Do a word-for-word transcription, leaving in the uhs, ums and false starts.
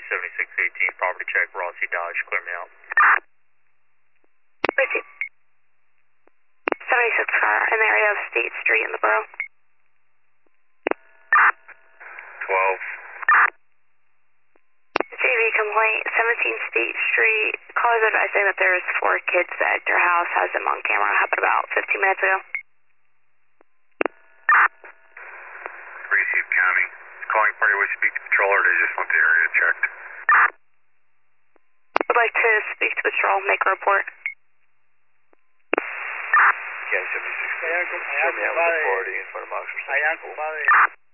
seventy-six eighteen, property check, Rossi Dodge, clear me out. Receive. seventy-six car in the area of State Street in the borough. twelve. J V complaint, seventeen State Street. Callers advising that there's four kids at your house. Has them on camera. Happened about fifteen minutes ago. Receive County. Calling party, would speak to patrol or they just want the area checked? Would like to speak to patrol, make a report. Yeah, seventy-six. Show me out with authority in front of officer.